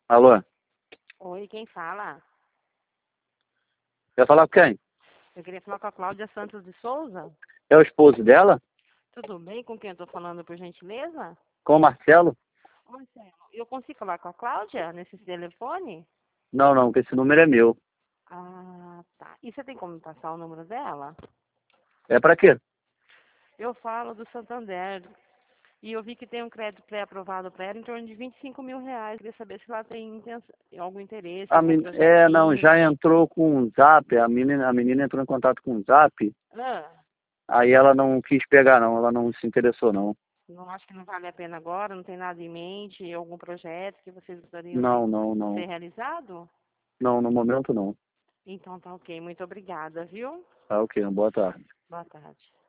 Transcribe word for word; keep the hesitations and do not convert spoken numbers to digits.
Alô? Oi, quem fala? Quer falar com quem? Eu queria falar com a Cláudia Santos de Souza. É o esposo dela? Tudo bem? Com quem eu estou falando, por gentileza? Com o Marcelo? Ô, Marcelo, eu consigo falar com a Cláudia nesse telefone? Não, não, que esse número é meu. Ah, tá. E você tem como me passar o número dela? É pra quê? Eu falo do Santander. E eu vi que tem um crédito pré-aprovado para ela em torno de vinte e cinco mil reais. Queria saber se ela tem intenção, algum interesse, A algum men... É, não, projetinho. já entrou com um zap, a menina, a menina entrou em contato com um zap, Ah, aí ela não quis pegar não, ela não se interessou não. não acho que não vale a pena agora, não tem nada em mente, algum projeto que vocês gostariam de Não, não, ser não. realizado? Não, no momento não. Então tá ok. Muito obrigada, viu? Tá ok, boa tarde. Boa tarde.